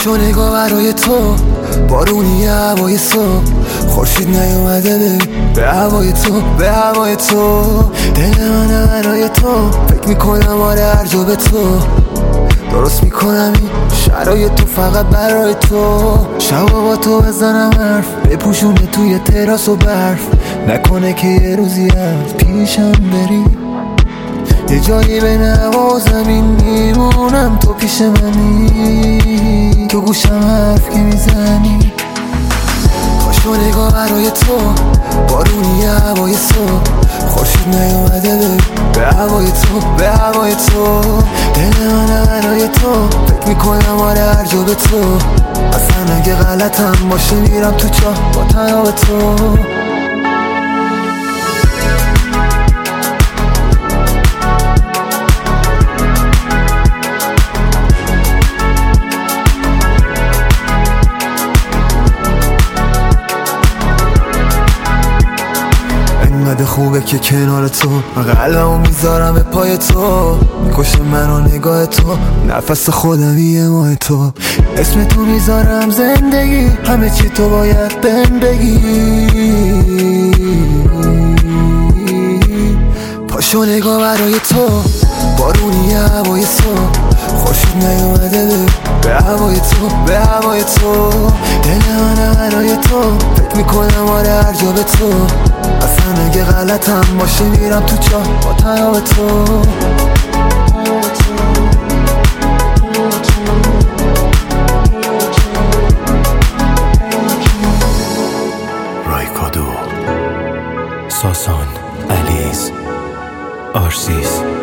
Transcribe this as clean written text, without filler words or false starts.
پاشو نگاه برای تو، بارونی هوای صبح، خورشید نیومده به هوای تو، به هوای تو. دل من برای تو، فکر میکنم آره هر جا به تو، درست میکنم این شرایط تو فقط برای تو. شبا با تو بزنم حرف، بپوشونه توی تراس و برف، نکنه که یه روزی از پیشم بری، یه جایی بین هوا و زمین میمونم، تو پیش منی، تو گوشم حرف که میزنی. پاشو نگاه برای تو، بارونی هوای صبح، خورشید نیومده به هوای تو، به هوای تو. دل من برای تو، فکر میکنم آره هر جا به تو، اصلا اگه غلطم باشه میرم تو چاه با تنها به تو. انقدر خوبه که کنار تو، قلبمو میذارم به پای تو، میکشه منو نگاه تو، نفس خودمی ماه تو، اسم تو میذارم زندگی، همه چی تو باید بهم بگی. پاشو نگاه برای تو، بارونی هوای صبح، خورشید نیومده به هوای تو، به هوای تو. دل من برای تو، فکر میکنم آره هر جا به تو، اصلا اگه غلطم باشه میرم تو چاه با تنها به تو. رایکادو، ساسان، الیز، آرسیس.